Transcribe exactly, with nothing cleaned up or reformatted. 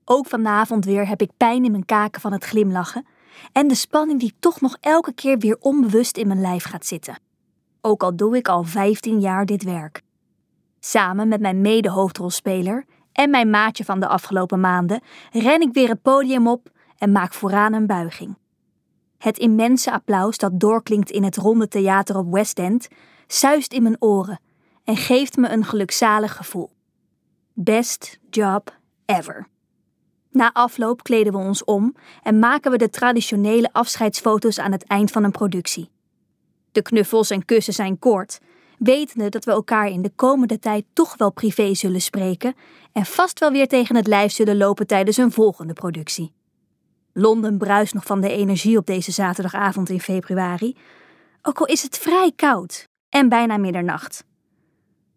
Ook vanavond weer heb ik pijn in mijn kaken van het glimlachen en de spanning die toch nog elke keer weer onbewust in mijn lijf gaat zitten. Ook al doe ik al vijftien jaar dit werk. Samen met mijn mede-hoofdrolspeler en mijn maatje van de afgelopen maanden ren ik weer het podium op en maak vooraan een buiging. Het immense applaus dat doorklinkt in het ronde theater op West End suist in mijn oren en geeft me een gelukzalig gevoel. Best job ever. Na afloop kleden we ons om en maken we de traditionele afscheidsfoto's aan het eind van een productie. De knuffels en kussen zijn kort, wetende dat we elkaar in de komende tijd toch wel privé zullen spreken en vast wel weer tegen het lijf zullen lopen tijdens een volgende productie. Londen bruist nog van de energie op deze zaterdagavond in februari, ook al is het vrij koud en bijna middernacht.